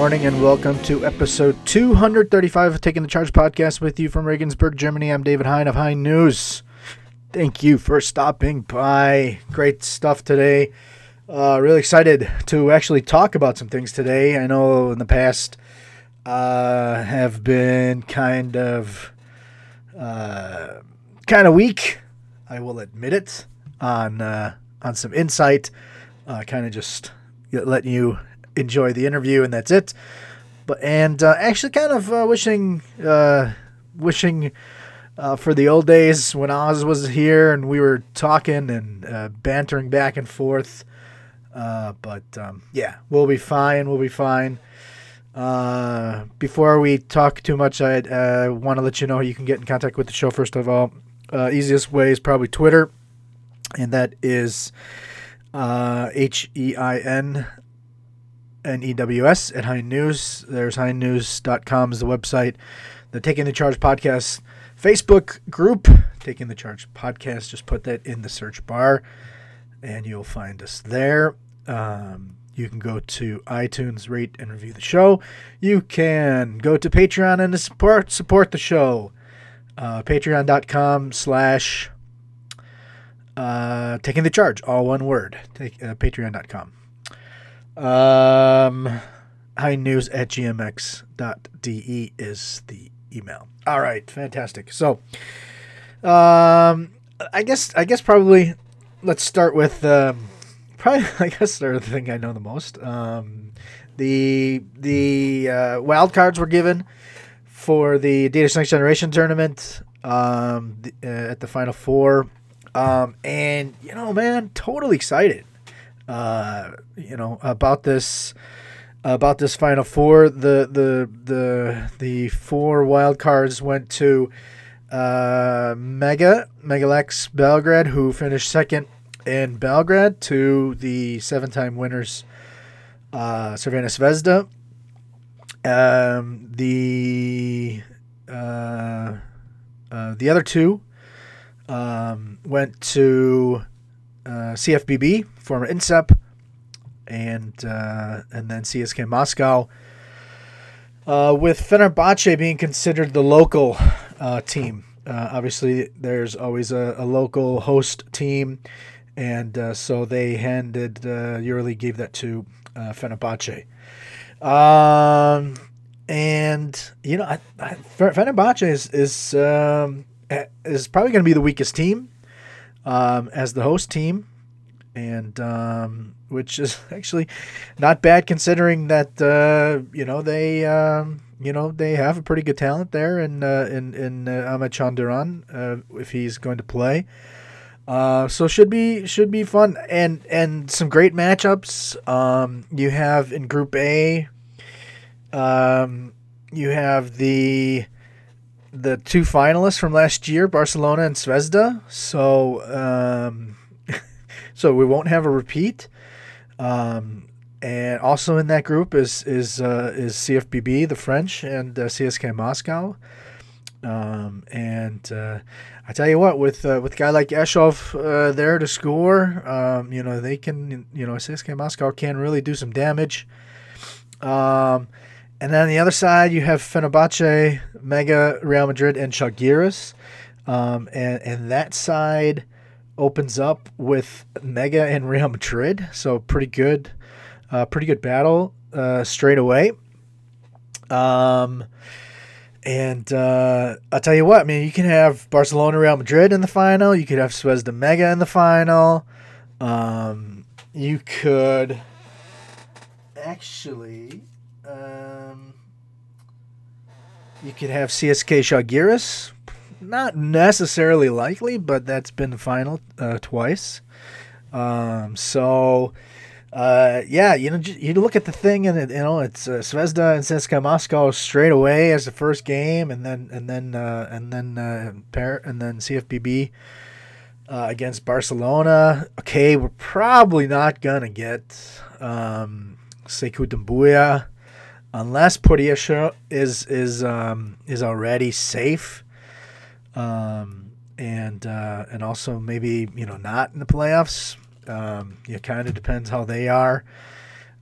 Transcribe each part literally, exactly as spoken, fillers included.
morning and welcome to episode two thirty-five of Taking the Charge podcast with you from Regensburg, Germany. I'm David Hein of Hein News. Thank you for stopping by. Great stuff today. Uh, really excited to actually talk about some things today. I know in the past uh, have been kind of uh, kind of weak. I will admit it on uh, on some insight. Uh, kind of just letting you enjoy the interview and that's it. But and uh, actually kind of uh, wishing uh, wishing. Uh, for the old days when Oz was here and we were talking and uh, bantering back and forth. Uh, but, um, yeah, we'll be fine. We'll be fine. Uh, before we talk too much, I uh, want to let you know you can get in contact with the show, first of all. Uh, easiest way is probably Twitter, and that is uh, H E I N N E W S at Hein News. There's hein news dot com is the website. The Taking the Charge podcast Facebook group, Taking the Charge podcast. Just put that in the search bar, and you'll find us there. Um, you can go to iTunes, rate, and review the show. You can go to Patreon and support support the show. Uh, Patreon.com slash uh, Taking the Charge, all one word. Take, uh, Patreon dot com. Um, Hein News at G M X dot D E is the email. All right, fantastic. So, um, I guess I guess probably let's start with um, probably I guess the thing I know the most. Um, the the uh, wild cards were given for the Adidas Next Generation tournament um, the, uh, at the Final Four, um, and you know, man, totally excited. Uh, you know about this. About this Final Four, the the the the four wild cards went to uh, Mega Megalex Belgrade, who finished second in Belgrade, to the seven-time winners uh, Crvena Zvezda. Um, the uh, uh, the other two um, went to uh, C F B B, former INSEP. And uh, and then C S K Moscow, uh, with Fenerbahce being considered the local uh, team. Uh, obviously, there's always a, a local host team, and uh, so they handed uh, EuroLeague gave that to uh, Fenerbahce. Um, and you know, I, I, Fenerbahce is is um, is probably going to be the weakest team um, as the host team. And um, which is actually not bad considering that uh, you know they um, you know they have a pretty good talent there in uh, in in uh, Ahmed Chanduran uh, if he's going to play. Uh, so should be should be fun and and some great matchups. Um, you have in Group A, um, you have the the two finalists from last year, Barcelona and Zvezda. So. Um, So we won't have a repeat, um, and also in that group is is uh, is C F B B, the French, and uh, C S K Moscow. Um, and uh, I tell you what, with uh, with a guy like Eshov uh, there to score, um, you know they can, you know C S K Moscow can really do some damage. Um, and then on the other side you have Fenerbahce, Mega, Real Madrid, and Žalgiris, um, and and that side opens up with Mega and Real Madrid, so pretty good, uh, pretty good battle uh, straight away. Um, and uh, I'll tell you what, I mean, you can have Barcelona, Real Madrid in the final. You could have Zvezda Mega in the final. Um, you could actually, um, you could have C S K Žalgiris. Not necessarily likely, but that's been the final uh, twice. Um, so, uh, yeah, you know, you look at the thing, and it, you know, it's uh, Zvezda and C S K Moscow straight away as the first game, and then and then uh, and then uh, pair, and then C F B B uh, against Barcelona. Okay, we're probably not gonna get um, Sekou Doumbouya unless Poriasha is is um, is already safe. Um, and, uh, and also maybe, you know, not in the playoffs. Um, it kind of depends how they are.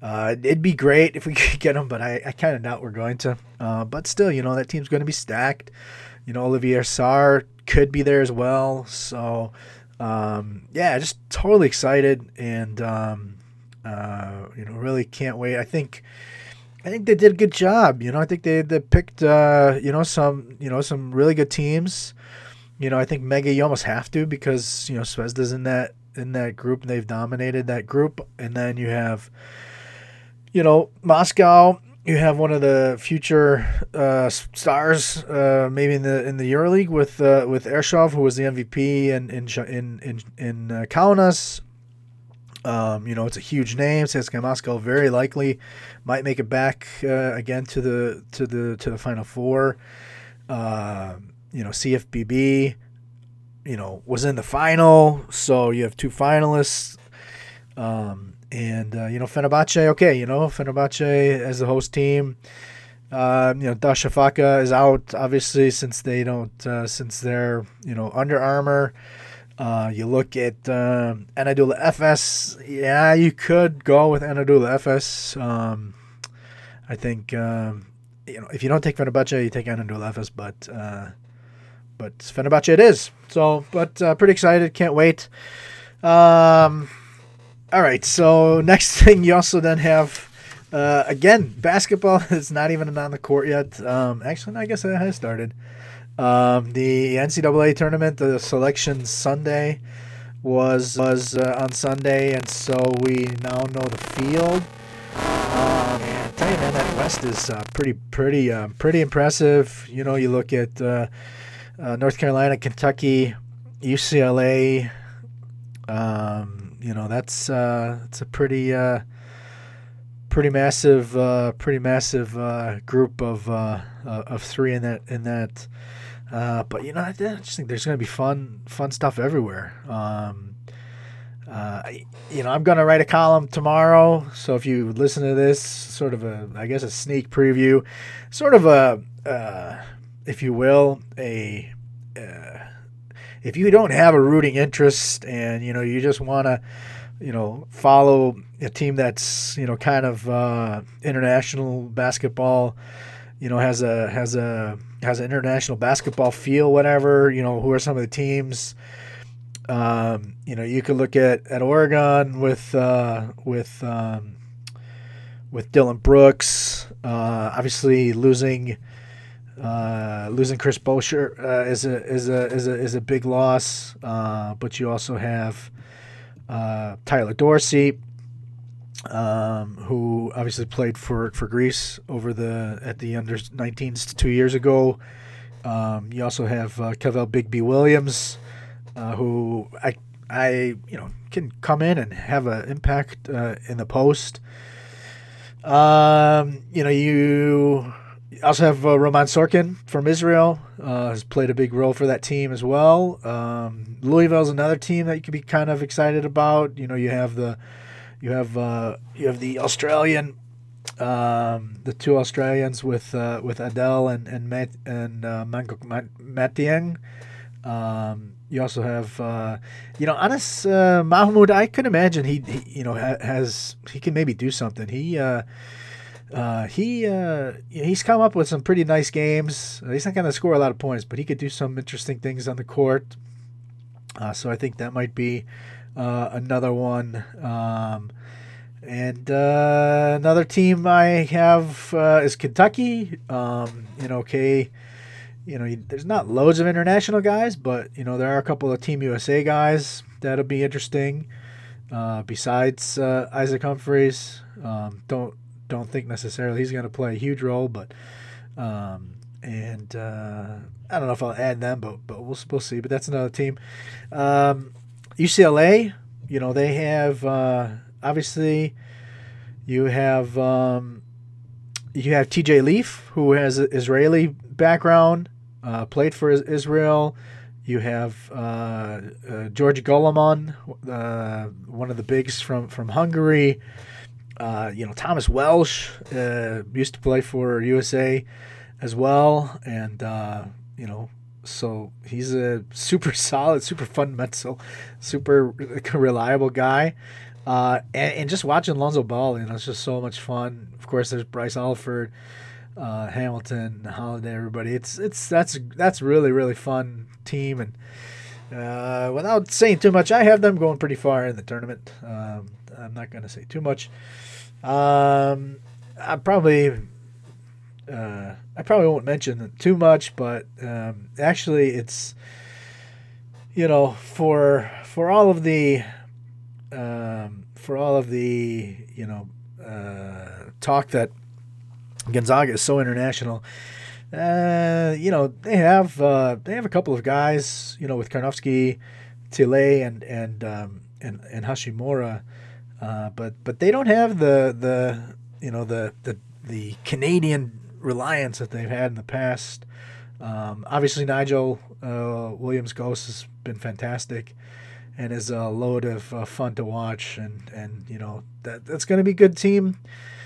Uh, it'd be great if we could get him, but I, I kind of doubt we're going to. Uh, but still, you know, that team's going to be stacked. You know, Olivier Sarr could be there as well. So, um, yeah, just totally excited, and um, uh, you know, really can't wait. I think, I think they did a good job. You know, I think they they picked uh, you know some you know some really good teams. You know, I think Mega you almost have to, because you know Zvezda's in that in that group and they've dominated that group, and then you have, you know, Moscow. You have one of the future uh, stars, uh, maybe in the in the EuroLeague with uh, with Ershov, who was the M V P in in in in, in uh, Kaunas. Um, you know, it's a huge name. C S K A Moscow very likely might make it back uh, again to the to the to the Final Four. Uh, you know, C F B B, you know, was in the final, so you have two finalists. Um, And, uh, you know, Fenerbahce, okay, you know, Fenerbahce as the host team. Uh, you know, Dasha Faka is out, obviously, since they don't, uh, since they're, you know, Under Armour. Uh, you look at um, Anadolu Efes. Yeah, you could go with Anadolu Efes. Um, I think, um, you know, if you don't take Fenerbahce, you take Anadolu Efes, but, uh, but Fenerbahce it is. So, but uh, pretty excited, can't wait. Um... All right, so next thing you also then have, uh, again, basketball is not even on the court yet. Um, actually, I guess it has started. Um, the N C double A tournament, the selection Sunday was was uh, on Sunday, and so we now know the field. Um, and I tell you, man, that West is uh, pretty, pretty, uh, pretty impressive. You know, you look at uh, uh, North Carolina, Kentucky, U C L A. Um, You know, that's uh, it's a pretty uh, pretty massive uh, pretty massive uh, group of uh, uh, of three in that in that. Uh, but you know, I just think there's going to be fun fun stuff everywhere. Um, uh, you know, I'm going to write a column tomorrow, so if you listen to this, sort of a I guess a sneak preview, sort of a uh, if you will a. Uh, If you don't have a rooting interest and, you know, you just want to, you know, follow a team that's, you know, kind of uh, international basketball, you know, has a has a has an international basketball feel, whatever, you know, who are some of the teams? Um, you know, you could look at, at Oregon with uh, with um, with Dylan Brooks, uh, obviously losing. Uh, losing Chris Boucher uh, is a is a is a is a big loss, uh, but you also have uh, Tyler Dorsey, um, who obviously played for, for Greece over the at the under nineteens two years ago. Um, you also have uh, Kevell Bigby Williams, uh, who I I you know can come in and have an impact uh, in the post. Um, you know you. Also have uh, Roman Sorkin from Israel, uh, has played a big role for that team as well. Um, Louisville's another team that you could be kind of excited about. You know, you have the, you have uh, you have the Australian, um, the two Australians with uh, with Adele and and Matt and uh, Matieng. Um, you also have, uh, you know, Anas uh, Mahmoud. I could imagine he, he you know, ha- has he can maybe do something. He. Uh, Uh, he uh, he's come up with some pretty nice games. He's not going to score a lot of points, but he could do some interesting things on the court. Uh, so I think that might be uh, another one. Um, and uh, another team I have uh, is Kentucky. Um, you know, okay, you know, there's not loads of international guys, but you know there are a couple of Team U S A guys that'll be interesting. Uh, besides uh, Isaac Humphries, um, don't. Don't think necessarily he's going to play a huge role, but um, and uh, I don't know if I'll add them, but but we'll we'll see. But that's another team. Um, U C L A, you know, they have uh, obviously you have um, you have T J Leaf, who has an Israeli background, uh, played for Israel. You have uh, uh, George Golemon, uh, one of the bigs from from Hungary. Uh, you know, Thomas Welsh uh, used to play for U S A as well. And, uh, you know, so he's a super solid, super fundamental, super reliable guy. Uh, and, and just watching Lonzo Ball, you know, it's just so much fun. Of course, there's Bryce Alford, uh, Hamilton, Holiday, everybody. It's it's that's that's really really fun team, and uh, without saying too much, I have them going pretty far in the tournament. Um, I'm not going to say too much. Um, I probably uh, I probably won't mention it too much, but um, actually, it's you know for for all of the um, for all of the you know uh, talk that Gonzaga is so international. Uh, you know they have uh, they have a couple of guys you know with Karnofsky, Tile, and and um, and and Hashimura, uh, but but they don't have the the you know the the the Canadian reliance that they've had in the past. Um, obviously, Nigel uh, Williams Ghost has been fantastic, and is a load of uh, fun to watch, and and you know that that's going to be a good team.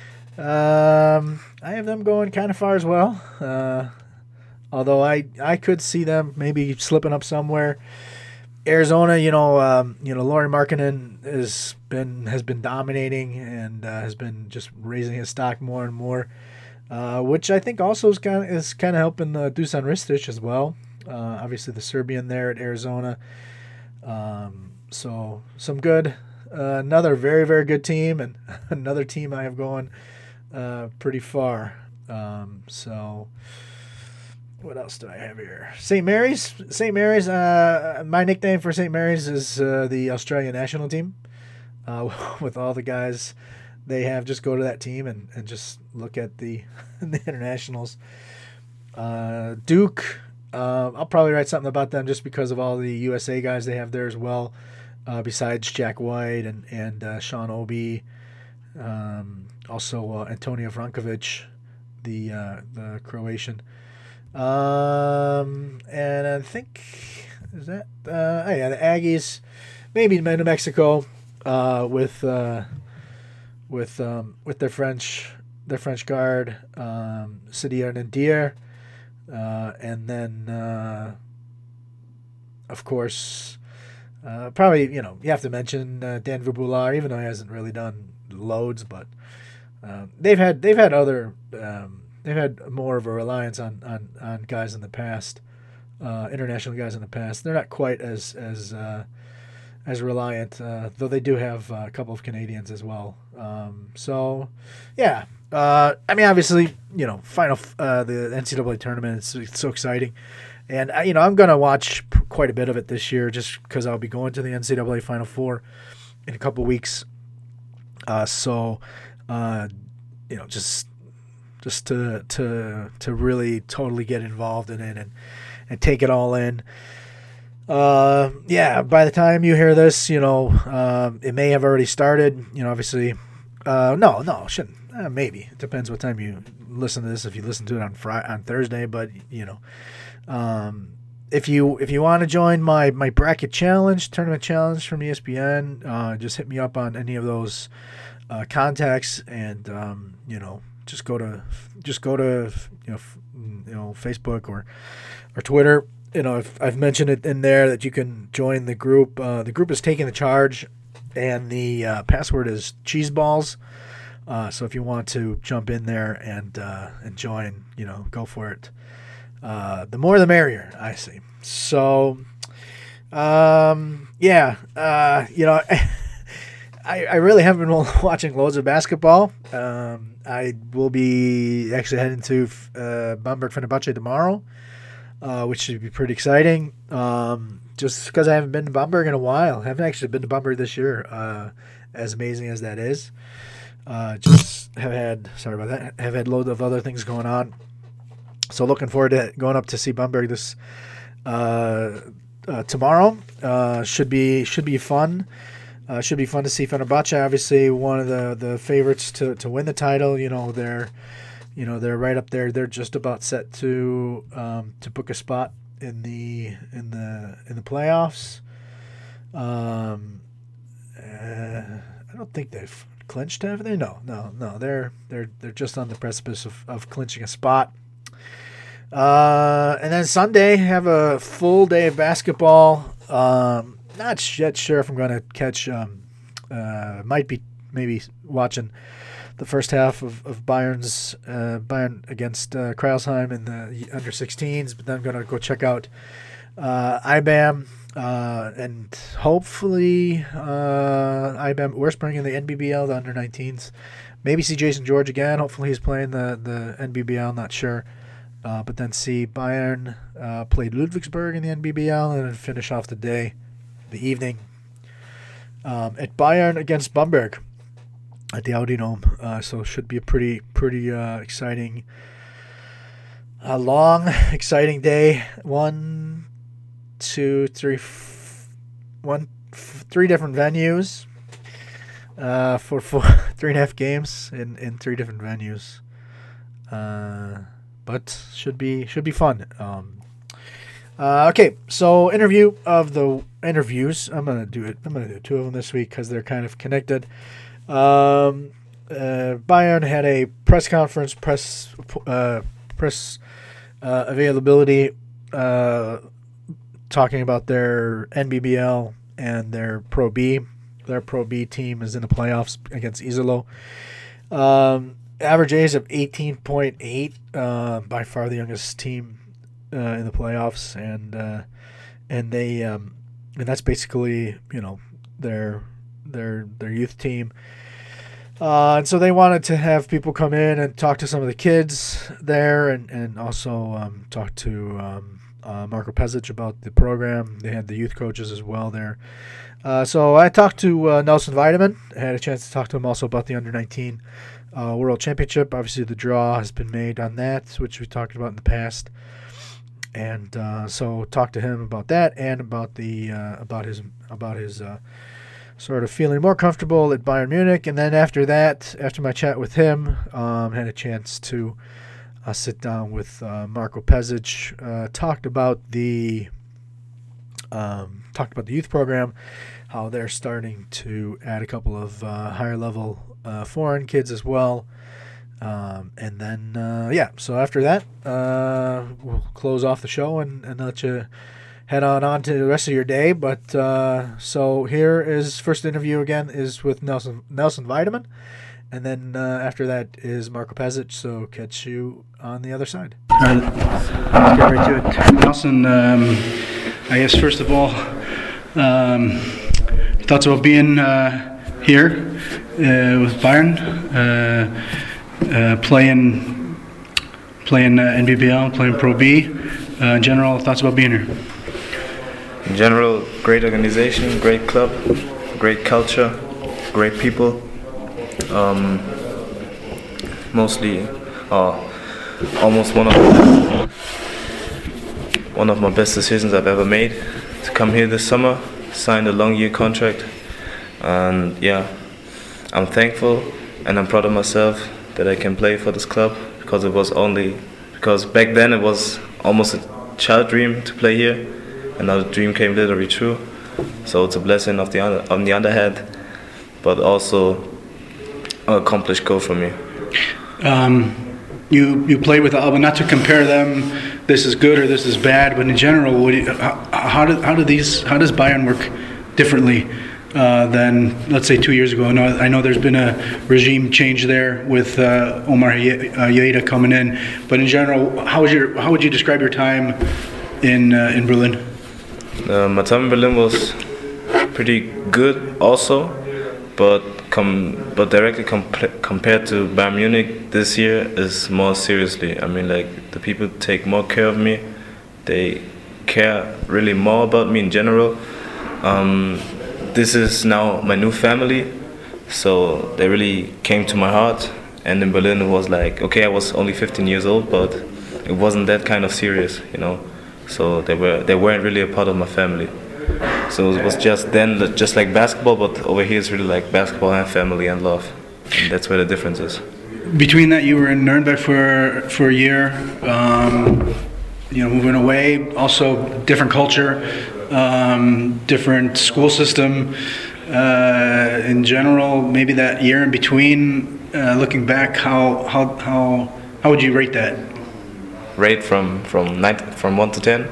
Um, I have them going kind of far as well. Uh, although I I could see them maybe slipping up somewhere. Arizona, you know, um, you know, Laurie Markkinen has been has been dominating and uh, has been just raising his stock more and more, uh, which I think also is kind of is kind of helping uh, Dusan Ristic as well. Uh, obviously, the Serbian there at Arizona. Um, so some good, uh, another very very good team, and another team I have going uh, pretty far. Um, so. What else do I have here? Saint Mary's. Saint Mary's. Uh, my nickname for Saint Mary's is uh, the Australian national team. Uh, with all the guys they have, just go to that team and, and just look at the the internationals. Uh, Duke. Uh, I'll probably write something about them just because of all the U S A guys they have there as well. Uh, besides Jack White and and uh, Sean Obi, um, also uh, Antonio Vrankovic, the uh, the Croatian. Um, and I think is that uh, oh yeah, the Aggies, maybe New Mexico, uh, with uh, with um, with their French their French guard, um, Sidier Nadir, uh, and then uh, of course, uh, probably you know you have to mention uh, Dan Vubular, even though he hasn't really done loads, but um, they've had they've had other. Um, They've had more of a reliance on, on, on guys in the past, uh, international guys in the past. They're not quite as as uh, as reliant, uh, though they do have uh, a couple of Canadians as well. Um, so, yeah. Uh, I mean, obviously, you know, final uh, the N C double A tournament. It's, it's so exciting, and I, you know, I'm gonna watch quite a bit of it this year, just because I'll be going to the N C double A Final Four in a couple weeks. Uh, so, uh, you know, just. Just to to to really totally get involved in it and, and take it all in. Uh, yeah, by the time you hear this, you know, um, it may have already started. You know, obviously, uh, no, no, it shouldn't. Uh, maybe it depends what time you listen to this. If you listen to it on Friday, on Thursday, but you know, um, if you if you want to join my my bracket challenge, tournament challenge from E S P N, uh, just hit me up on any of those uh, contacts, and um, you know. Just go to, just go to, you know, you know, Facebook or, or Twitter. You know, I've, I've mentioned it in there that you can join the group. Uh, the group is taking the charge, and the uh, password is cheeseballs. Uh, so if you want to jump in there and uh, and join, you know, go for it. Uh, the more the merrier, I see. So, um, yeah, uh, you know. I, I really haven't been watching loads of basketball. Um, I will be actually heading to uh, Bamberg Fenerbahce tomorrow, uh, which should be pretty exciting. Um, just because I haven't been to Bamberg in a while. I haven't actually been to Bamberg this year, uh, as amazing as that is. Uh, just have had, sorry about that, have had loads of other things going on. So looking forward to going up to see Bamberg this uh, uh, tomorrow. Uh, should be should be fun. Uh, should be fun to see Fenerbahce. Obviously, one of the, the favorites to, to win the title. You know they're, you know they're right up there. They're just about set to um, to book a spot in the in the in the playoffs. Um, uh, I don't think they've clinched, have they? No, no, no. They're they're they're just on the precipice of, of clinching a spot. Uh, and then Sunday have a full day of basketball. Um, Not yet sure if I'm going to catch um, uh, might be maybe watching the first half of, of Bayern's uh, Bayern against uh, Kreilsheim in the under sixteens, but then I'm going to go check out uh, I B A M uh, and hopefully uh, I B A M Urspring in the N B B L, the under nineteens. Maybe see Jason George again. Hopefully he's playing the, the N B B L, not sure. Uh, but then see Bayern uh, played Ludwigsburg in the N B B L and then finish off the day, the evening, um, at Bayern against Bamberg at the Audi Dome. Uh, so it should be a pretty, pretty uh, exciting, uh, long, exciting day. One, two, three, f- one, f- three different venues uh, for four, three and a half games in, in three different venues. Uh, but should be should be fun. Um, uh, okay, so interview of the interviews. I'm gonna do it. I'm gonna do two of them this week because they're kind of connected. Um, uh, Bayern had a press conference, press uh, press uh, availability, uh, talking about their N B B L and their Pro B. Their Pro B team is in the playoffs against Iserlohn. Um, average age of eighteen point eight, uh, by far the youngest team uh, in the playoffs, and uh, and they um, and that's basically, you know, their their their youth team. Uh, and so they wanted to have people come in and talk to some of the kids there, and and also um, talk to um, uh, Marko Pezic about the program. They had the youth coaches as well there. Uh, so I talked to uh, Nelson Weideman. I had a chance to talk to him also about the under nineteen uh, World Championship. Obviously, the draw has been made on that, which we talked about in the past. And uh, so talked to him about that and about the uh, about his about his uh, sort of feeling more comfortable at Bayern Munich. And then after that, after my chat with him, um, had a chance to uh, sit down with uh, Marko Pezic. Uh, talked about the um, talked about the youth program, how they're starting to add a couple of uh, higher level uh, foreign kids as well. Um, and then, uh, yeah, so after that, uh, we'll close off the show and, and let you head on on to the rest of your day. But uh, so here is first interview again is with Nelson Nelson Weideman. And then uh, after that is Marko Pezic, so catch you on the other side. Uh, get right to it. Nelson, um, I guess first of all, um, thoughts about being uh, here uh, with Bayern, uh, uh, playing playing uh, N B B L, playing Pro B. Uh, in general, thoughts about being here? In general, great organization, great club, great culture, great people. Um, mostly, uh, almost one of one of my best decisions I've ever made to come here this summer. Signed a long year contract, and yeah, I'm thankful and I'm proud of myself that I can play for this club, because it was only because back then it was almost a child dream to play here, and now the dream came literally true. So it's a blessing of the other, on the other hand, but also an accomplished goal for me. Um, you you played with Alba, not to compare them. This is good or this is bad, but in general, what do you, how, how do how do these how does Bayern work differently uh, than, let's say, two years ago? I know, I know there's been a regime change there with uh, Omar Yeida coming in, but in general, how was your how would you describe your time in uh, in Berlin? Uh, my time in Berlin was pretty good, also, but com but directly comp- compared to Bayern Munich this year is more seriously. I mean, like, the people take more care of me. They care really more about me in general. Um, this is now my new family, so they really came to my heart. And in Berlin, it was like, okay, I was only fifteen years old, but it wasn't that kind of serious, you know. So they were they weren't really a part of my family. So it was just then just like basketball, but over here it's really like basketball and family and love. And that's where the difference is. Between that, you were in Nuremberg for for a year, um, you know, moving away. Also, different culture, um, different school system. Uh, in general, maybe that year in between. Uh, looking back, how how how how would you rate that? Rate from from nine from one to ten.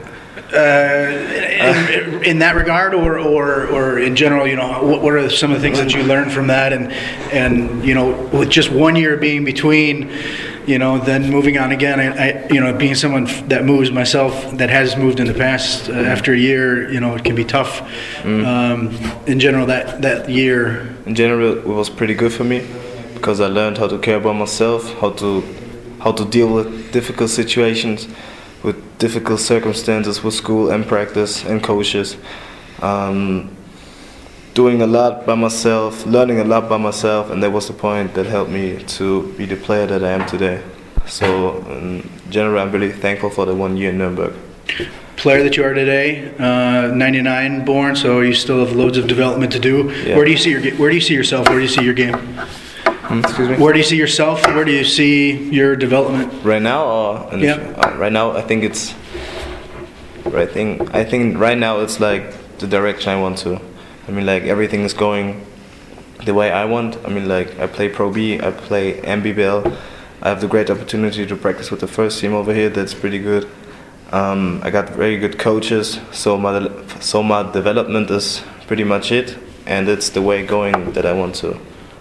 in, in that regard, or, or, or in general, you know, what, what are some of the things that you learned from that, and and you know, with just one year being between, you know, then moving on again, I, I you know, being someone that moves myself, that has moved in the past, uh, after a year, you know, it can be tough. Mm. Um, in general, that that year. In general, it was pretty good for me because I learned how to care about myself, how to how to deal with difficult situations, with difficult circumstances with school and practice and coaches. Um, doing a lot by myself, learning a lot by myself, and that was the point that helped me to be the player that I am today. So in general, I'm really thankful for the one year in Nuremberg. Player that you are today, uh, ninety-nine born, so you still have loads of development to do. Yeah. Where do you see your Where do you see yourself? Where do you see your game? Hmm, excuse me. Where do you see yourself? Where do you see your development? Right now, or in yeah. the, uh, right now, I think it's. Right thing. I think right now it's like the direction I want to. I mean, like everything is going the way I want. I mean, like I play Pro B, I play M B B L. I have the great opportunity to practice with the first team over here. That's pretty good. Um, I got very good coaches, so my so my development is pretty much it, and it's the way going that I want to.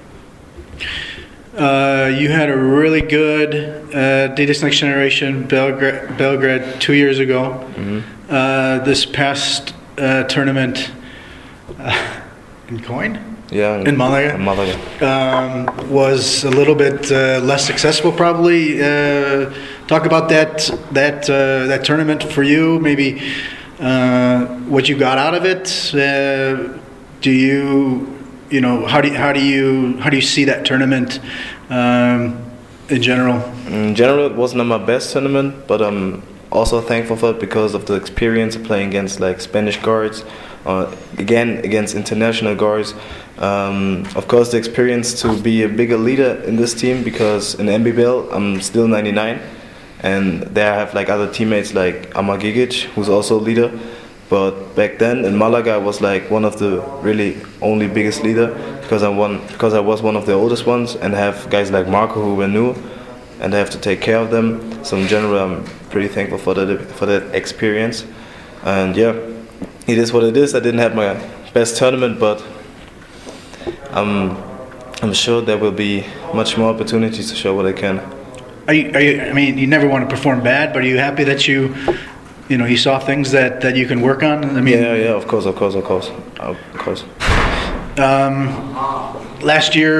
Uh, you had a really good uh, Adidas Next Generation Belgrade, Belgrade two years ago. Mm-hmm. Uh, this past uh, tournament uh, in Coin? Yeah, in Malaga. In Malaga. Um, was a little bit uh, less successful, probably. Uh, talk about that that uh, that tournament for you. Maybe uh, what you got out of it. Uh, do you, you know, how do you, how do you how do you see that tournament um, in general? In general, it was not my best tournament, but I'm also thankful for it because of the experience of playing against like Spanish guards. Uh, again, against international guards. Um, of course, the experience to be a bigger leader in this team, because in M B B L I'm still ninety-nine, and there I have like other teammates like Amar Gigic, who's also a leader. But back then in Malaga, I was like one of the really only biggest leader because I won because I was one of the oldest ones, and have guys like Marco who were new, and I have to take care of them. So in general, I'm pretty thankful for that for that experience, and yeah. It is what it is. I didn't have my best tournament, but I'm I'm sure there will be much more opportunities to show what I can. Are you, are you, I mean, you never want to perform bad, but are you happy that you, you know, you saw things that, that you can work on? I mean, yeah, yeah, of course, of course, of course, of course. Um, last year,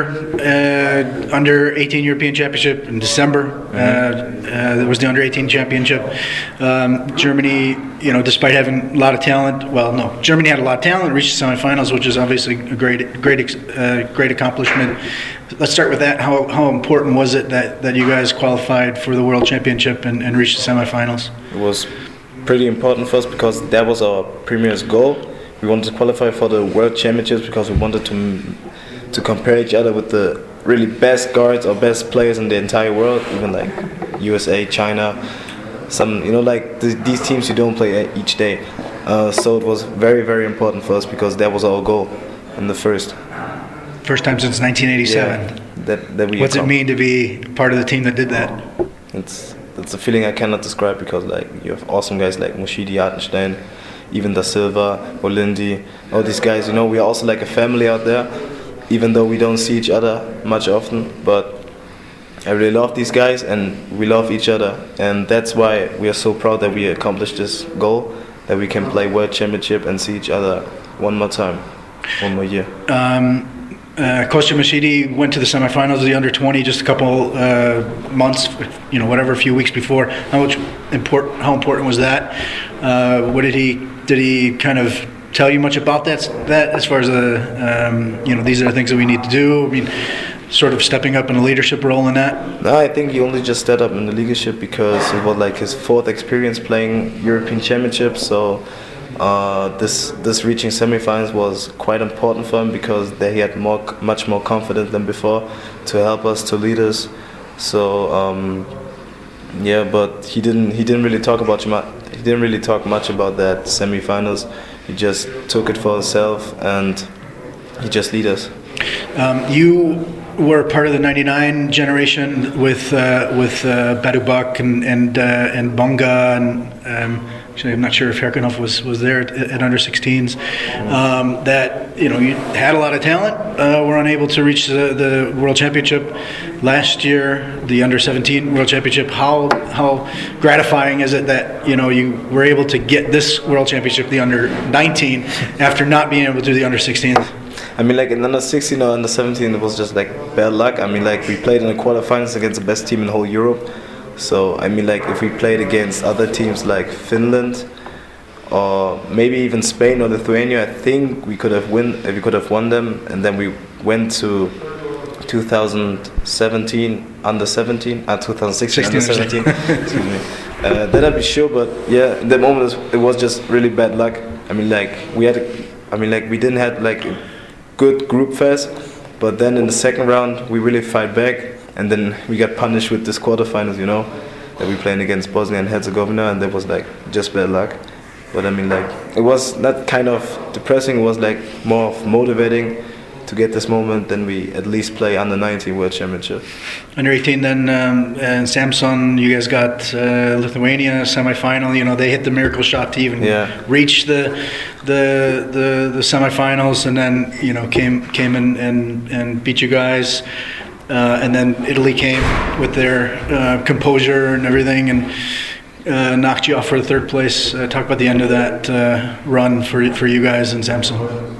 uh, under eighteen European Championship in December, mm-hmm. uh, uh, there was the under eighteen Championship. Um, Germany, you know, despite having a lot of talent, well, no, Germany had a lot of talent, reached the semifinals, which is obviously a great, great, uh, great accomplishment. Let's start with that. How how important was it that, that you guys qualified for the World Championship and, and reached the semifinals? It was pretty important for us because that was our premier's goal. We wanted to qualify for the World Championships because we wanted to to compare each other with the really best guards or best players in the entire world, even like U S A, China, some, you know, like th- these teams you don't play each day. Uh, so it was very, very important for us because that was our goal in the first. First time since nineteen eighty-seven. Yeah, that, that we What's it mean to be part of the team that did that? It's it's a feeling I cannot describe because like you have awesome guys like Moshidi, Hartenstein, even Da Silva, Olindi, all these guys, you know, we are also like a family out there, even though we don't see each other much often, but I really love these guys and we love each other, and that's why we are so proud that we accomplished this goal, that we can play World Championship and see each other one more time, one more year. Um, uh, Kostya Moshidi went to the semifinals of the under twenty just a couple uh, months, you know, whatever, a few weeks before. How much important? How important was that? Uh, what did he? Did he kind of tell you much about that? That as far as the, um, you know, these are the things that we need to do. I mean, sort of stepping up in a leadership role in that. No, I think he only just stepped up in the leadership because it was like his fourth experience playing European Championships. So uh, this this reaching semifinals was quite important for him because he had more, much more confidence than before to help us, to lead us. So um, yeah, but he didn't he didn't really talk about much. He didn't really talk much about that semifinals. He just took it for himself and he just lead us. Um, you were part of the ninety-nine generation with uh, with uh, Badubak and and uh, and Bonga and um, Actually, I'm not sure if Herkenhoff was, was there at, at under sixteens. Um, that you know you had a lot of talent, uh, were unable to reach the, the World Championship last year, the under seventeen World Championship. How how gratifying is it that you know you were able to get this World Championship, the under nineteen, after not being able to do the under sixteens? I mean, like in under sixteen or under seventeen, it was just like bad luck. I mean, like we played in the quarterfinals against the best team in the whole Europe. So I mean, like if we played against other teams like Finland or maybe even Spain or Lithuania, I think we could have win. We could have won them. And then we went to two thousand seventeen under seventeen, uh, two thousand sixteen under seventeen. Excuse me. Uh, that I'd be sure, but yeah, in that moment it was just really bad luck. I mean, like we had, a, I mean, like we didn't have like a good group phase, but then in the second round we really fight back. And then we got punished with this quarterfinals, you know, that we playing against Bosnia and Herzegovina, and that was like just bad luck. But I mean, like it was not kind of depressing. It was like more of motivating to get this moment. Then we at least play under nineteen World Championship. Under eighteen, then um, and Samson, you guys got uh, Lithuania semifinal. You know, they hit the miracle shot to even yeah. reach the the the the semifinals, and then you know came came in and and beat you guys. Uh, and then Italy came with their uh, composure and everything and uh, knocked you off for the third place. Uh, talk about the end of that uh, run for for you guys and Samson.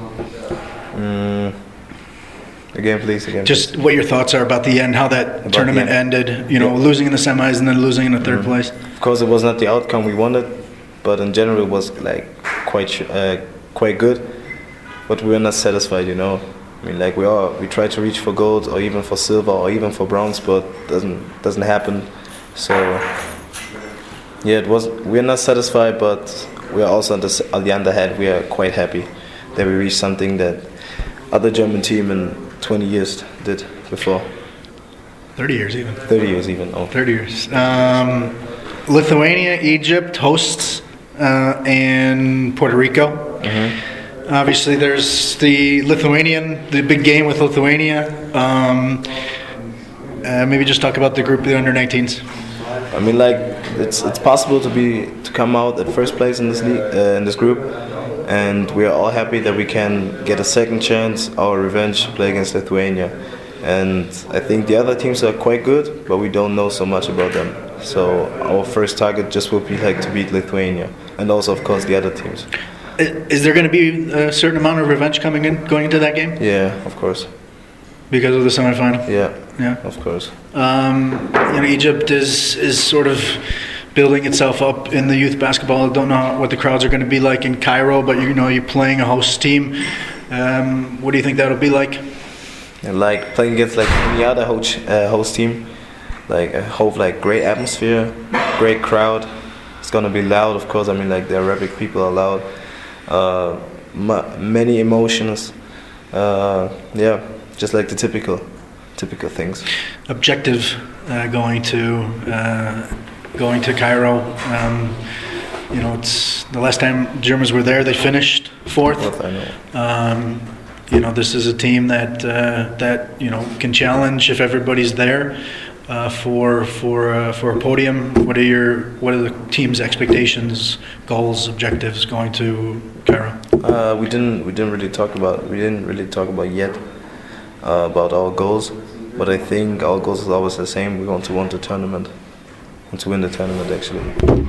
Mm. Again, please. Again. Just please. what your thoughts are about the end, how that about tournament ended. You know, yeah. losing in the semis and then losing in the third mm. place. Of course, it was not the outcome we wanted, but in general, it was like quite uh, quite good. But we were not satisfied, you know. I mean, like we are, we try to reach for gold or even for silver or even for bronze, but doesn't doesn't happen. So yeah, it was. We're not satisfied, but we are also on the on the other hand, we are quite happy that we reached something that other German team in twenty years did before. Thirty years even. Thirty years even. Oh. Thirty years. Um, Lithuania, Egypt hosts, uh, and Puerto Rico. Mm-hmm. Obviously, there's the Lithuanian, the big game with Lithuania. Um, uh, maybe just talk about the group of the under nineteens. I mean, like it's it's possible to be to come out at first place in this league, uh, in this group, and we are all happy that we can get a second chance, our revenge, play against Lithuania. And I think the other teams are quite good, but we don't know so much about them. So our first target just would be like to beat Lithuania, and also of course the other teams. Is there going to be a certain amount of revenge coming in, going into that game? Yeah, of course. Because of the semifinal? Yeah, yeah, of course. Um, you know, Egypt is is sort of building itself up in the youth basketball. I don't know what the crowds are going to be like in Cairo, but you know, you're playing a host team. Um, what do you think that'll be like? And like playing against like any other host, uh, host team, like I hope like great atmosphere, great crowd. It's gonna be loud, of course. I mean, like the Arabic people are loud. Uh, ma- many emotions. Uh, yeah, just like the typical, typical things. Objective uh, going to uh, going to Cairo. Um, you know, it's the last time Germans were there. They finished fourth. Fourth, I know. Um, you know, this is a team that uh, that you know can challenge if everybody's there. Uh, for for uh, for a podium, what are your what are the team's expectations, goals, objectives going to Cairo? Uh, we didn't we didn't really talk about we didn't really talk about yet uh, about our goals, but I think our goals is always the same. We want to win the tournament, want to win the tournament actually.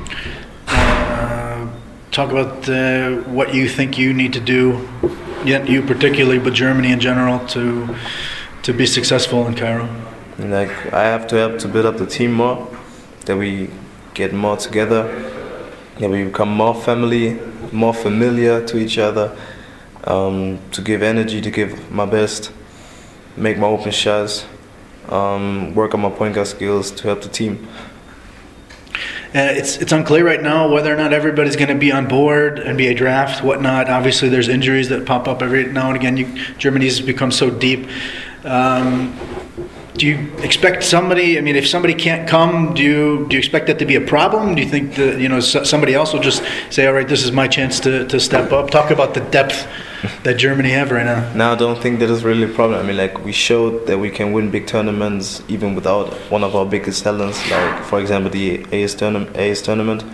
Uh, talk about uh, what you think you need to do, yet you particularly, but Germany in general, to to be successful in Cairo. Like I have to help to build up the team more, that we get more together, that we become more family, more familiar to each other, um, to give energy, to give my best, make my open shots, um, work on my point guard skills to help the team. Uh, it's it's unclear right now whether or not everybody's going to be on board, N B A draft, whatnot. Obviously, there's injuries that pop up every now and again. You, Germany's become so deep. Um, Do you expect somebody? I mean, if somebody can't come, do you do you expect that to be a problem? Do you think that you know somebody else will just say, "All right, this is my chance to, to step up"? Talk about the depth that Germany have right now. No, I don't think that is really a problem. I mean, like we showed that we can win big tournaments even without one of our biggest talents. Like for example, the A S tournament. A S tournament,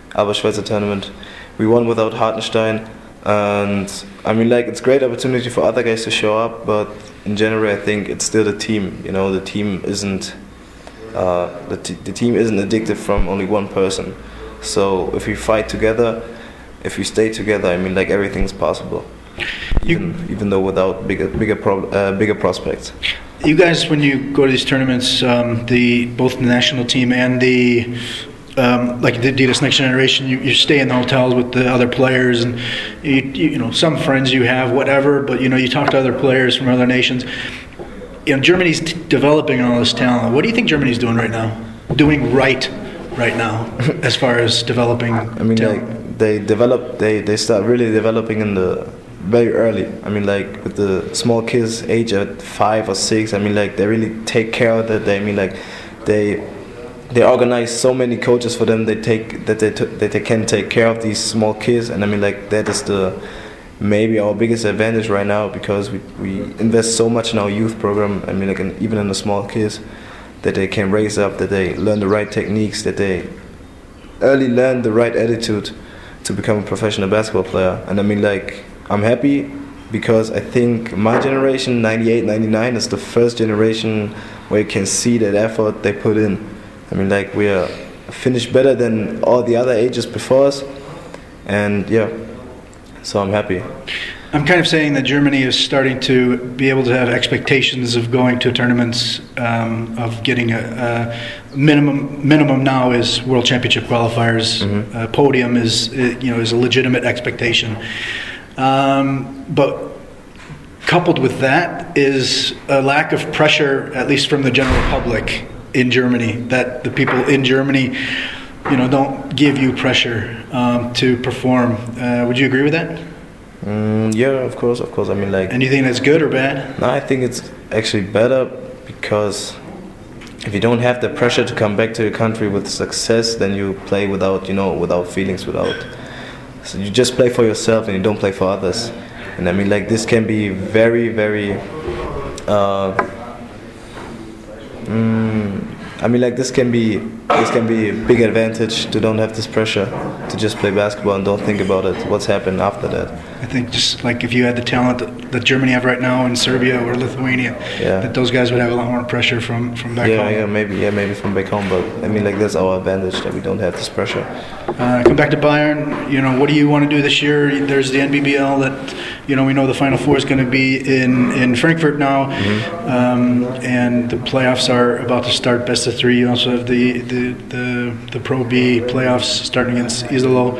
Aberschweizer tournament. We won without Hartenstein, and I mean, like, it's a great opportunity for other guys to show up, but in general, I think it's still the team. You know, the team isn't uh, the, t- the team isn't addicted from only one person. So if we fight together, if we stay together, I mean, like, everything's possible. Even, you, even though without bigger bigger pro- uh, bigger prospects. You guys, when you go to these tournaments, um, the both the national team and the um, like the Adidas Next Generation, you, you stay in the hotels with the other players, and you, you, you know, some friends you have, whatever. But you know, you talk to other players from other nations. You know, Germany's t- developing all this talent. What do you think Germany's doing right now? Doing right, right now, as far as developing. I mean, talent? like, they develop, they they start really developing in the very early. I mean, like, with the small kids age at five or six, I mean, like, they really take care of that. They, I mean, like, they they organize so many coaches for them. They take that they t- that they can take care of these small kids, and I mean, like, that is the maybe our biggest advantage right now, because we we invest so much in our youth program. I mean, like, in, even in the small kids, that they can raise up, that they learn the right techniques, that they early learn the right attitude to become a professional basketball player. And I mean, like, I'm happy because I think my generation, ninety-eight, ninety-nine, is the first generation where you can see that effort they put in. I mean, like, we are finished better than all the other ages before us, and yeah, so I'm happy. I'm kind of saying that Germany is starting to be able to have expectations of going to tournaments, um, of getting a, a minimum. Minimum now is World Championship qualifiers. Mm-hmm. Uh, podium is, you know, is a legitimate expectation. Um, but coupled with that is a lack of pressure, at least from the general public in Germany, that the people in Germany, you know, don't give you pressure um, to perform. Uh, would you agree with that? Mm, yeah, of course, of course. I mean, like, and you think that's good or bad? No, I think it's actually better, because if you don't have the pressure to come back to your country with success, then you play without, you know, without feelings, without. So you just play for yourself and you don't play for others. And I mean, like, this can be very, very. Uh, mm, I mean, like, this can be this can be a big advantage to don't have this pressure, to just play basketball and don't think about it. What's happened after that? I think just like if you had the talent that, that Germany have right now in Serbia or Lithuania, yeah. that those guys would have a lot more pressure from, from back yeah, home. Yeah, maybe, yeah, maybe from back home. But I mean, like, that's our advantage, that we don't have this pressure. Uh, come back to Bayern. You know, what do you want to do this year? There's the N B B L that, you know, we know the Final Four is going to be in, in Frankfurt now, mm-hmm. um, and the playoffs are about to start. Best of three. You also have the the the, the Pro B playoffs starting against Isolo.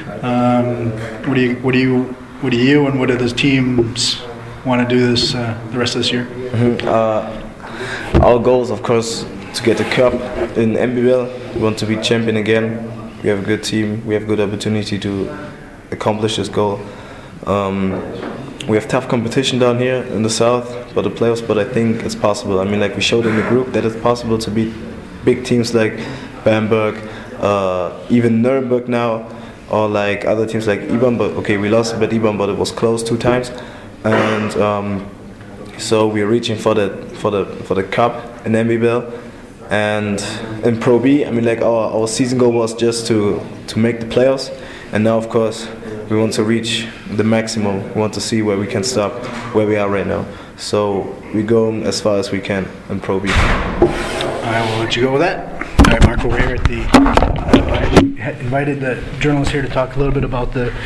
Um, what do you what do you what do you and what do the teams want to do this uh, the rest of this year? Mm-hmm. Uh, our goal is, of course, to get the cup in N B B L. We want to be champion again. We have a good team. We have a good opportunity to accomplish this goal. Um, we have tough competition down here in the south for the playoffs, but I think it's possible. I mean, like, we showed in the group that it's possible to beat big teams like Bamberg, uh, even Nuremberg now, or like other teams like Ibam. But okay, we lost at Ibam, but it was close two times, and um, so we're reaching for the for the for the cup in N B B L. And in Pro B, I mean, like, our, our season goal was just to, to make the playoffs, and now, of course, we want to reach the maximum. We want to see where we can stop, where we are right now. So we're going as far as we can in Pro B. I will let you go with that. All right, Marco, we're here at the. Uh, I invited the journalists here to talk a little bit about the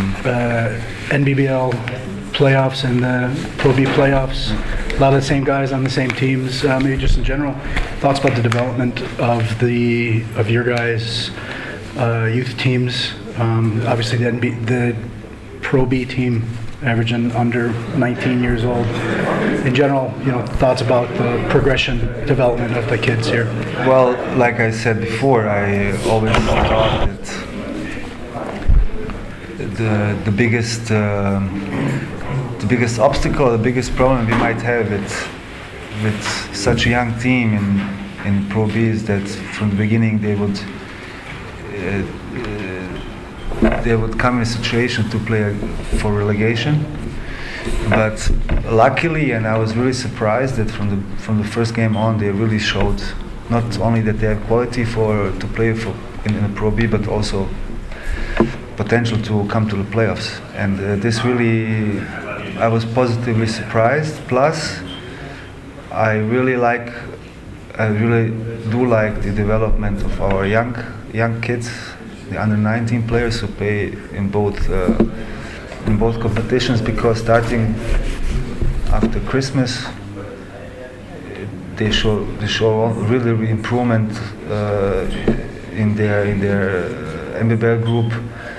uh, N B B L playoffs and the Pro B playoffs. A lot of the same guys on the same teams. Uh, maybe just in general, thoughts about the development of the of your guys' uh, youth teams. Um, obviously, the, N B, the Pro B team averaging under nineteen years old. In general, you know, thoughts about the progression, development of the kids here. Well, like I said before, I always thought that the the biggest uh, the biggest obstacle, the biggest problem we might have with with such a young team in in Pro B is that from the beginning they would uh, uh, they would come in a situation to play for relegation. But luckily, and I was really surprised that from the from the first game on, they really showed not only that they have quality for to play for in, in the Pro B, but also potential to come to the playoffs. And uh, this really, I was positively surprised. Plus, I really like, I really do like the development of our young young kids, the under nineteen players who play in both uh, in both competitions, because starting after Christmas, they show they show really, really improvement uh, in their in their uh, M B B L group.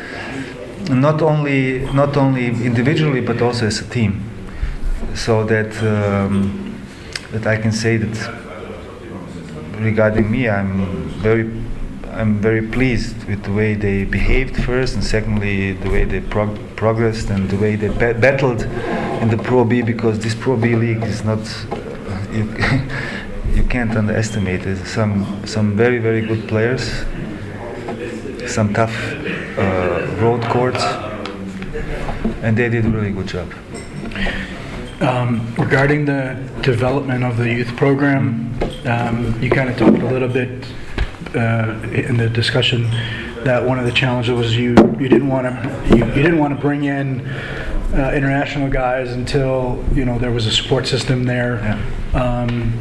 Not only not only individually but also as a team. So that um, that I can say that regarding me, I'm very I'm very pleased with the way they behaved first, and secondly the way they prog- progressed and the way they ba- battled in the Pro B, because this Pro B league is not uh, you, you can't underestimate it. Some some very very good players, some tough uh, road courts, and they did a really good job. Um, regarding the development of the youth program, um, you kind of talked a little bit uh, in the discussion that one of the challenges was you, you didn't want to you, you didn't want to bring in uh, international guys until you know there was a support system there. Yeah. Um,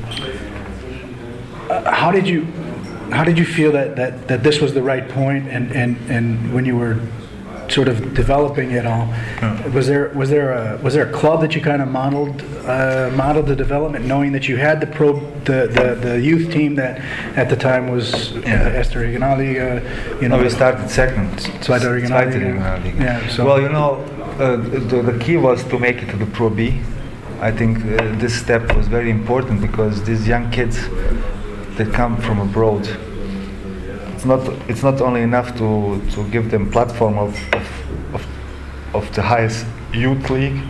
uh, how did you how did you feel that, that, that this was the right point, and, and, and when you were sort of developing it all, Yeah. was there was there a was there a club that you kind of modeled uh, modeled the development, knowing that you had the pro the, the, the youth team that at the time was Yeah. uh, Ester Regionalliga, you know, No, we started second. Zweite Regionalliga. Zweite Regionalliga. Yeah, so- Well, you know, uh, the, the key was to make it to the Pro B. I think uh, this step was very important because these young kids that come from abroad, it's not it's not only enough to, to give them platform of, of, of, of the highest youth league,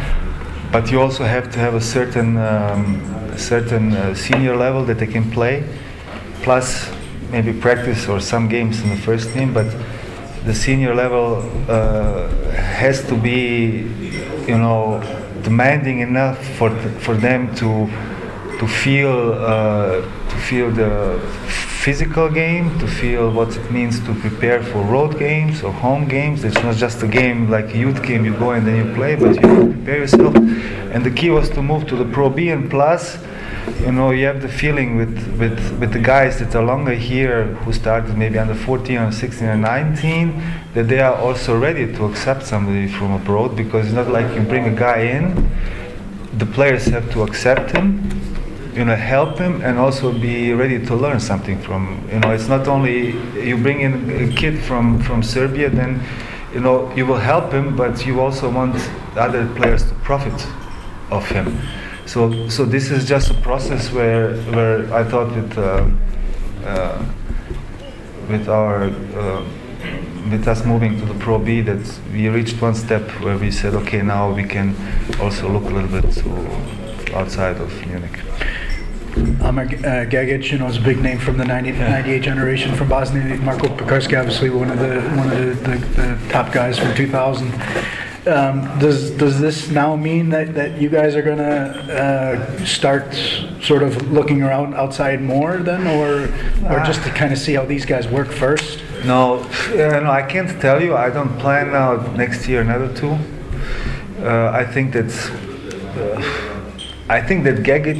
but you also have to have a certain um, a certain uh, senior level that they can play, plus maybe practice or some games in the first team. But the senior level uh, has to be, you know, demanding enough for th- for them to to feel uh, to feel the physical game, to feel what it means to prepare for road games or home games. It's not just a game like a youth game, you go and then you play, but you prepare yourself. And the key was to move to the Pro B, and plus, you know, you have the feeling with, with, with the guys that are longer here, who started maybe under fourteen or sixteen or nineteen, that they are also ready to accept somebody from abroad, because it's not like you bring a guy in, the players have to accept him, you know, help him, and also be ready to learn something from, you know, it's not only you bring in a kid from, from Serbia, then, you know, you will help him, but you also want other players to profit of him. So, so this is just a process where, where I thought with, uh, uh, with our, uh, with us moving to the Pro B, that we reached one step where we said, okay, now we can also look a little bit to outside of Munich. Amir uh, Gagic, you know, is a big name from the ninety, ninety-eight generation from Bosnia. Marko Pekarski, obviously one of the one of the, the, the top guys from two thousand. Um, does does this now mean that, that you guys are going to uh, start sort of looking around outside more then, or or just to kind of see how these guys work first? No, uh, no, I can't tell you. I don't plan now next year another two. Uh, I think that uh, I think that Gagic,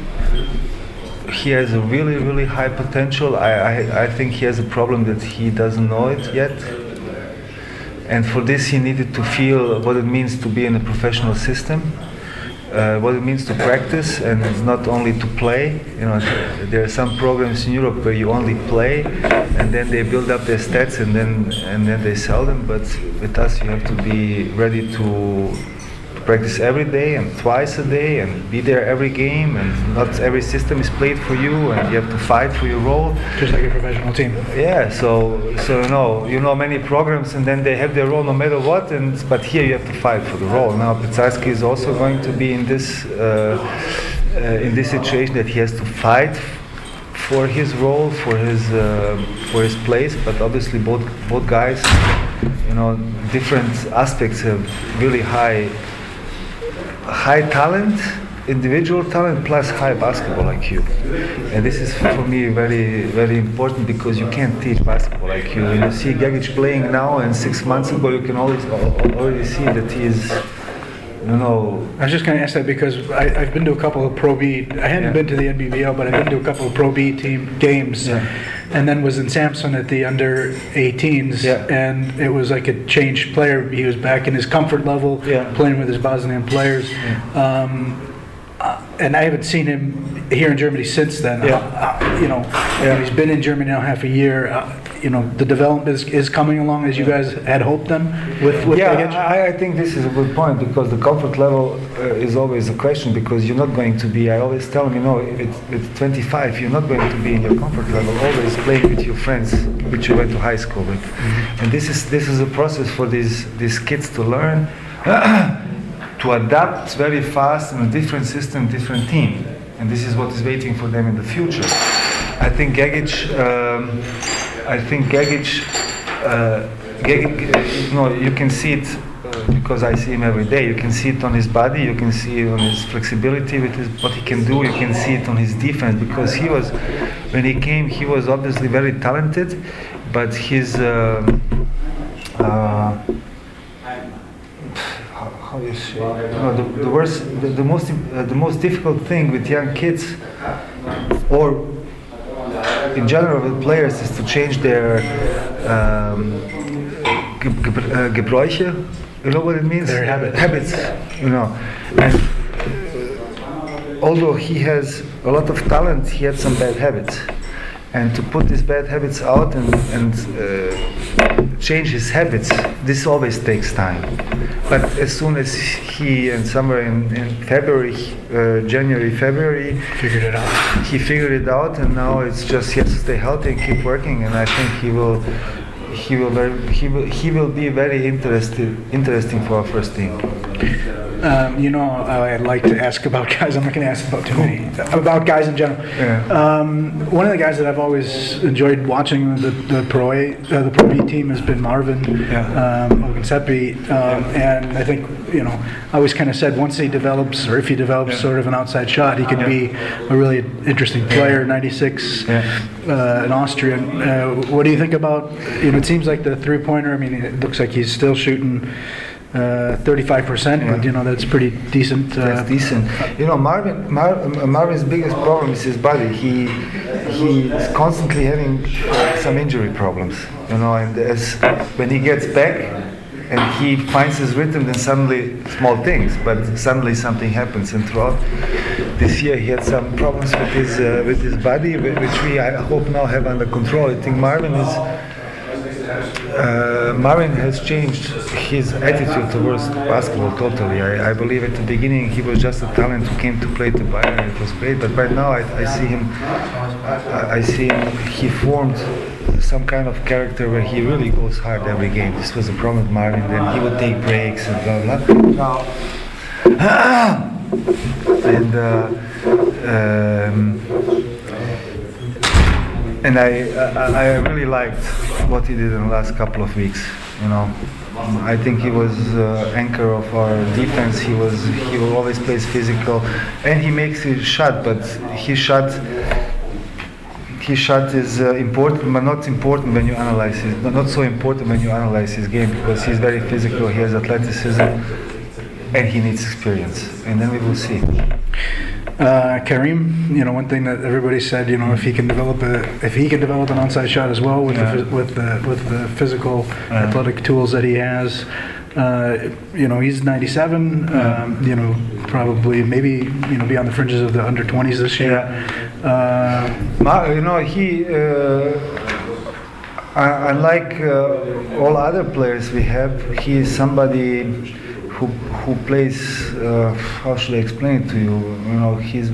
he has a really, really high potential. I, I, I think he has a problem that he doesn't know it yet. And for this, he needed to feel what it means to be in a professional system, uh, what it means to practice, and it's not only to play. You know, there are some programs in Europe where you only play, and then they build up their stats, and then and then they sell them. But with us, you have to be ready to practice every day and twice a day and be there every game, and not every system is played for you, and you have to fight for your role. Just like a professional team. Yeah, so so you know you know many programs, and then they have their role no matter what, and but here you have to fight for the role. Now Pecarski is also going to be in this uh, uh, in this situation that he has to fight for his role, for his uh, for his place. But obviously both both guys, you know, different aspects have really high. high talent, individual talent plus high basketball I Q. And this is for me very, very important because you can't teach basketball I Q. When you see Gegic playing now and six months ago, you can always already see that he is, you know. I was just going to ask that because I, I've been to a couple of Pro B. I hadn't Yeah. been to the N B B L, but I've been to a couple of Pro B team games, Yeah. and then was in Samson at the under eighteens, Yeah. and it was like a changed player. He was back in his comfort level, Yeah. playing with his Bosnian players. Um, uh, and I haven't seen him here in Germany since then. Yeah. Uh, you know, Yeah. he's been in Germany now half a year. Uh, you know, the development is, is coming along as you guys had hoped then with, with Yeah, Begic? I, I think this is a good point because the comfort level uh, is always a question because you're not going to be, I always tell them, you know, if it's, it's twenty-five, you're not going to be in your comfort level, always playing with your friends, which you went to high school with. Mm-hmm. And this is this is a process for these, these kids to learn, to adapt very fast in a different system, different team. And this is what is waiting for them in the future. I think Gegic, um, I think Gegic, uh, Gegic, uh, you know, you can see it uh, because I see him every day. You can see it on his body. You can see it on his flexibility with his, what he can do. You can see it on his defense because he was, when he came, he was obviously very talented, but his, um, uh, how, how you say, you know, the, the worst, the, the most, uh, the most difficult thing with young kids, or in general with players, is to change their um, ge- ge- uh, Gebräuche. You know what it means? Their habits. Habits. You know, and uh, although he has a lot of talent, he had some bad habits, and to put these bad habits out and and uh, change his habits, this always takes time. But as soon as he, and somewhere in, in February, uh, January, February, Figured it out. he figured it out, and now it's just he has to stay healthy and keep working. And I think he will, he will very, he will, he will be very interested, interesting for our first team. Um, you know, I'd like to ask about guys. I'm not going to ask about too many. About guys in general. Yeah. Um, one of the guys that I've always enjoyed watching the the Pro A, uh, the Pro B team has been Marvin Yeah. um, Ogunsepi, um, and I think you know I always kind of said once he develops, or if he develops Yeah. sort of an outside shot, he could Yeah. be a really interesting player. ninety-six, Yeah. uh, an Austrian. Uh, what do you think about? You know, it seems like the three pointer. I mean, it looks like he's still shooting. Uh, thirty-five percent, Yeah. but you know that's pretty decent. Uh, That's decent. You know, Marvin, Mar- uh, Marvin's biggest problem is his body. He he is constantly having uh, some injury problems. You know, and as when he gets back and he finds his rhythm, then suddenly small things, but suddenly something happens. And throughout this year, he had some problems with his uh, with his body, whi- which we I hope now have under control. I think Marvin is. Uh, Marvin has changed his attitude towards basketball totally. I, I believe at the beginning he was just a talent who came to play to Bayern. It was great, but right now I, I see him. I, I see him. He formed some kind of character where he really goes hard every game. This was a problem with Marvin. Then he would take breaks and blah blah. Now, and. Uh, um, And I, I, I really liked what he did in the last couple of weeks. You know, I think he was uh, anchor of our defense. He was, he will always plays physical, and he makes his shot. But his shot, his shot is uh, important, but not important when you analyze his. Not so important when you analyze his game because he's very physical. He has athleticism, and he needs experience. And then we will see. Uh, Karim, you know, one thing that everybody said, you know, if he can develop a, if he can develop an onside shot as well with Yeah. the, phys- with the with the physical, Yeah. athletic tools that he has, uh, you know, he's ninety-seven. Um, you know, probably maybe you know be on the fringes of the under twenties this year. Uh, Ma- you know, he, uh, un- unlike uh, all other players we have, he is somebody who who plays. Uh, how should I explain it to you? You know, he's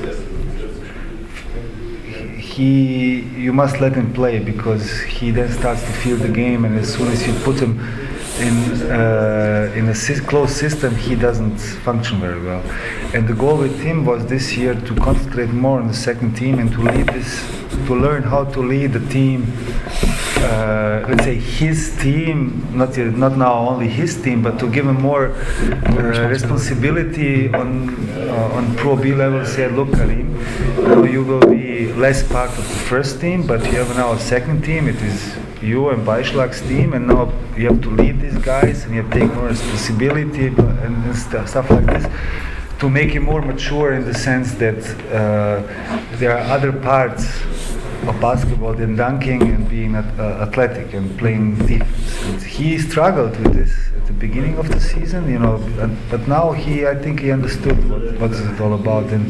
he. You must let him play because he then starts to feel the game, and as soon as you put him in uh, in a sy- closed system, he doesn't function very well. And the goal with him was this year to concentrate more on the second team and to lead this, to learn how to lead the team uh, let's say his team, not yet, not now only his team, but to give him more uh, responsibility on uh, on Pro B level. Say, look, Karim, you know, you will be less part of the first team, but you have now a second team. It is you and Beishlak's team, and now you have to lead these guys, and you have to take more responsibility and, and stuff, stuff like this, to make him more mature in the sense that uh, there are other parts of basketball than dunking and being uh, athletic and playing defense. And he struggled with this at the beginning of the season, you know, and, but now he, I think he understood what what is it all about. And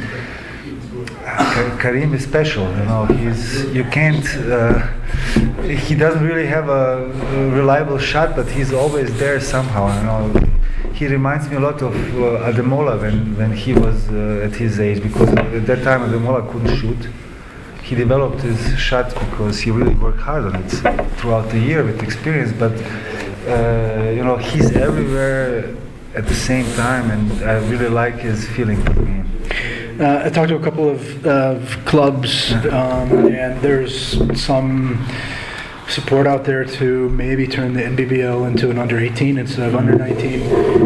uh, Karim is special, you know. He's you can't. Uh, he doesn't really have a, a reliable shot, but he's always there somehow, you know. He reminds me a lot of uh, Ademola when, when he was uh, at his age, because at that time Ademola couldn't shoot. He developed his shot because he really worked hard on it throughout the year with experience, but uh, you know, he's everywhere at the same time, and I really like his feeling for the game. Uh, I talked to a couple of uh, clubs, um, and there's some support out there to maybe turn the N B B L into an under eighteen instead of under nineteen.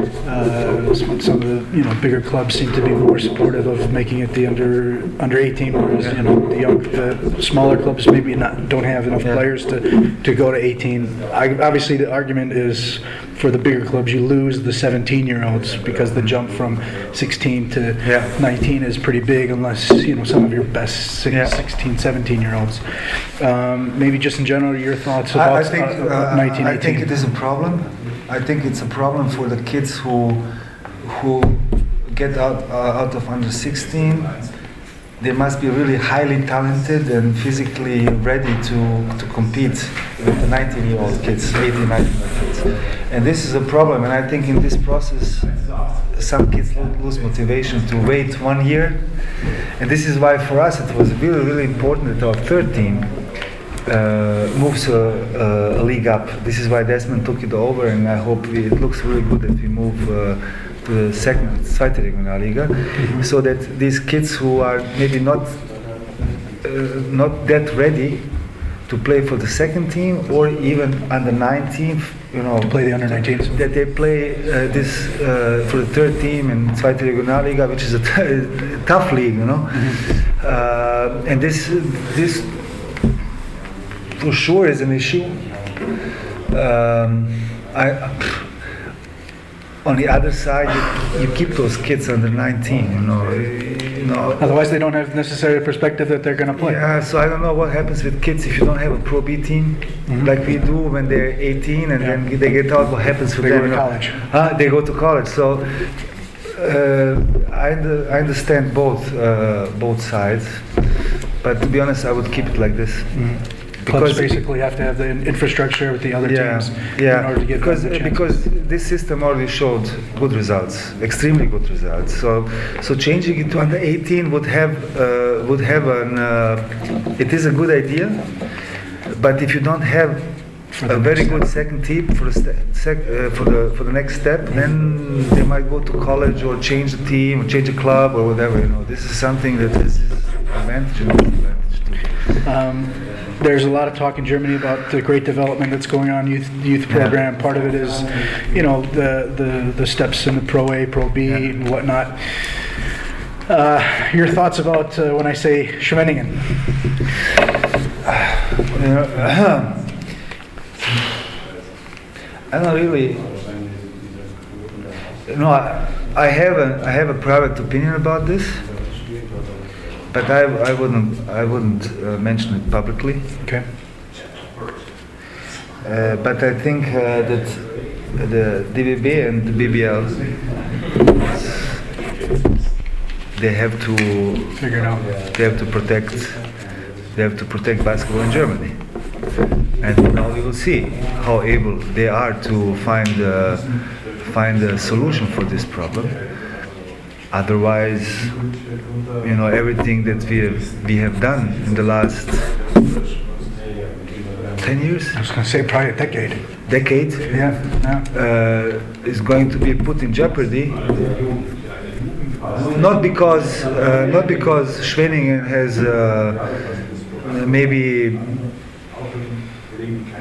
Uh, some, some of the you know bigger clubs seem to be more supportive of making it the under under eighteen, whereas you know the, young, the smaller clubs maybe not don't have enough Yeah. players to, to go to eighteen. I, obviously, the argument is for the bigger clubs, you lose the seventeen-year-olds because the jump from sixteen to Yeah. nineteen is pretty big, unless you know some of your best six, Yeah. sixteen, seventeen-year-olds. Um, maybe just in general, your thoughts I, about I think uh, uh, nineteen I eighteen. think it is a problem. I think it's a problem for the kids who who get out uh, out of under sixteen. They must be really highly talented and physically ready to, to compete with the nineteen-year-old kids, eighteen, nineteen-year-old kids. And this is a problem. And I think in this process, some kids lo- lose motivation to wait one year. And this is why for us it was really, really important that our third team uh, moves a, a, a league up. This is why Desmond took it over, and I hope we, it looks really good that we move uh, to the second, Zweite Regionalliga, mm-hmm. so that these kids who are maybe not uh, not that ready to play for the second team or even under nineteen, you know, To play the under nineteens. that they play uh, this uh, for the third team in Zweite Regionalliga, which is a t- tough league, you know. Mm-hmm. Uh, and this this for sure is an issue. Um, I. On the other side, you, you keep those kids under nineteen, you know. You know. Otherwise, they don't have necessary perspective that they're going to play. Yeah, so I don't know what happens with kids if you don't have a Pro B team, mm-hmm. like we do when they're eighteen, and yeah. then they get out. What happens for they them? They go to you know? college. Uh, they go to college. So uh, I, I understand both uh, both sides, but to be honest, I would keep it like this. Mm-hmm. Clubs basically have to have the infrastructure with the other yeah, teams yeah. in order to get because the because this system already showed good results, extremely good results. So so changing it to under eighteen would have uh, would have an uh, it is a good idea, but if you don't have a very good second team for the st- sec- uh, for the for the next step, then they might go to college or change the team or change a club or whatever. You know, this is something that is advantage and disadvantage too. Um, There's a lot of talk in Germany about the great development that's going on youth youth program. Yeah. Part of it is, you know, the the, the steps in the Pro A, Pro B, yeah. and whatnot. Uh, your thoughts about uh, when I say Schwenningen? You know, uh, I don't really. You know, I, I have a I have a private opinion about this. But I, I wouldn't I wouldn't uh, mention it publicly. Okay. Uh, but I think uh, that the D V B and the B B L they have to figure it out. They have to protect they have to protect basketball in Germany. And now we will see how able they are to find uh, find a solution for this problem. Otherwise, you know, everything that we have we have done in the last ten years. I was going to say probably a decade. Decade. Yeah. yeah. Uh, is going to be put in jeopardy. Not because uh, not because Schwenningen has uh, maybe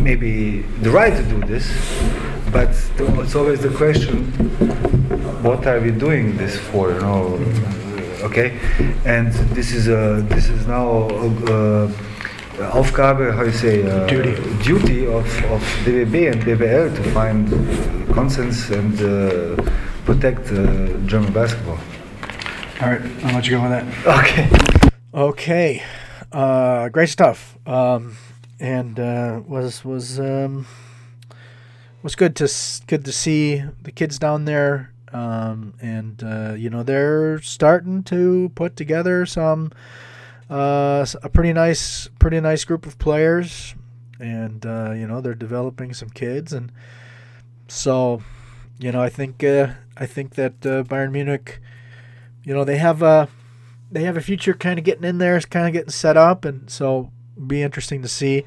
maybe the right to do this, but the, it's always the question, what are we doing this for? You know, okay, and this is a this is now a, a Aufgabe, how you say, uh, duty duty of of D B B and B B L to find consensus and uh, protect uh, German basketball. All right, I'll let you go with that. Okay. Okay, uh, great stuff. Um, and uh, was was um, was good to s- good to see the kids down there. Um, and uh, you know, they're starting to put together some uh, s- a pretty nice pretty nice group of players, and uh, you know, they're developing some kids, and so you know, I think uh, I think that uh, Bayern Munich, you know, they have a they have a future kind of getting in there, it's kind of getting set up, and so it'll be interesting to see.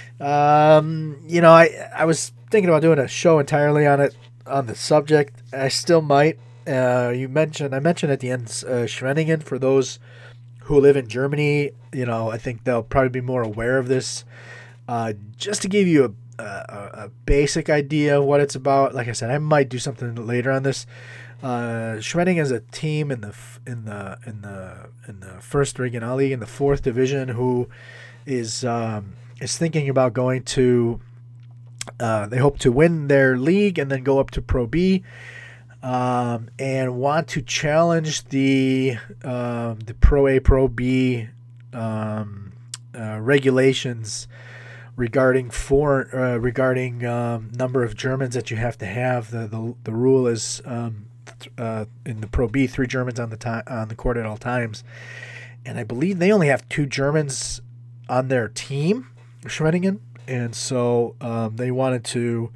Um, you know, I I was thinking about doing a show entirely on it, on the subject. I still might. Uh, you mentioned I mentioned at the end uh, Schwenningen. For those who live in Germany, you know, I think they'll probably be more aware of this. Uh, just to give you a, a a basic idea of what it's about. Like I said, I might do something later on this. Uh, Schwenningen is a team in the f- in the in the in the first Regionalliga, in the fourth division, who is um, is thinking about going to. Uh, they hope to win their league and then go up to Pro B, um, and want to challenge the um, the Pro A, Pro B um, uh, regulations regarding foreign uh, regarding um, number of Germans that you have to have. The the, the rule is um, th- uh, in the Pro B, three Germans on the ti- on the court at all times, and I believe they only have two Germans on their team, Schwenningen. And so um, they wanted to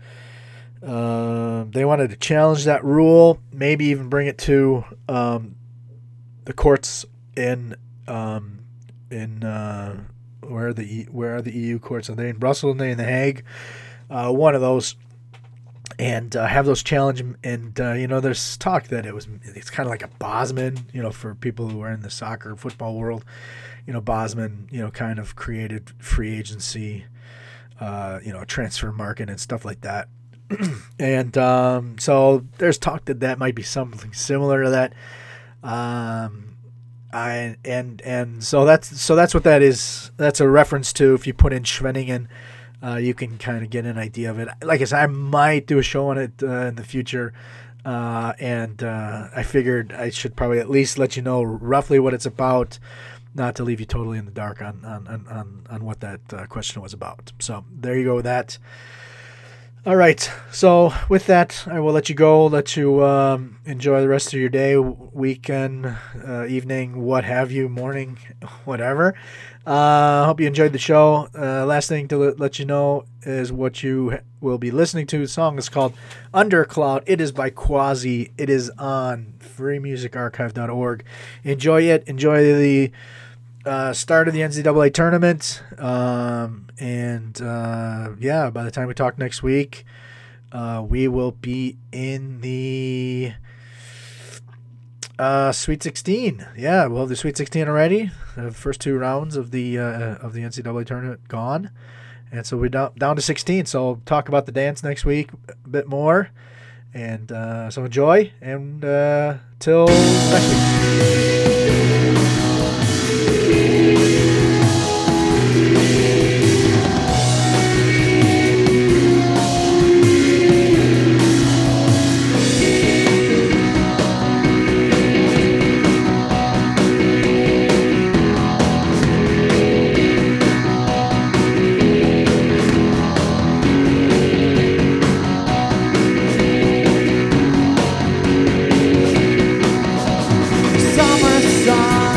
uh, they wanted to challenge that rule, maybe even bring it to um, the courts in um, in uh, where are the e- where are the E U courts? Are they in Brussels? Are they in The Hague? Uh, one of those, and uh, have those challenge. And uh, you know, there's talk that it was it's kind of like a Bosman, you know, for people who are in the soccer football world. You know, Bosman, you know, kind of created free agency. Uh, you know, transfer market and stuff like that. And um, so there's talk that that might be something similar to that. Um, I and and so that's so that's what that is. That's a reference to. If you put in Schwenningen, uh, you can kind of get an idea of it. Like I said, I might do a show on it uh, in the future. Uh, and uh, I figured I should probably at least let you know roughly what it's about, not to leave you totally in the dark on on, on, on what that uh, question was about. So there you go with that. All right. So with that, I will let you go, let you um, enjoy the rest of your day, weekend, uh, evening, what have you, morning, whatever. I uh, hope you enjoyed the show. Uh, last thing to let, let you know is what you will be listening to. The song is called Undercloud. It is by Quasi. It is on free music archive dot org. Enjoy it. Enjoy the uh, start of the N C double A tournament. Um, and uh, yeah, by the time we talk next week, uh, we will be in the uh, Sweet sixteen. Yeah, we'll have the Sweet sixteen already. The first two rounds of the uh, of the N C double A tournament gone. And so we're down, down to sixteen. So talk about the dance next week a bit more. And uh, so enjoy. And uh, till next week. Summer sun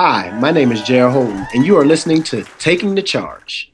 Hi, my name is Jared Holton, and you are listening to Taking the Charge.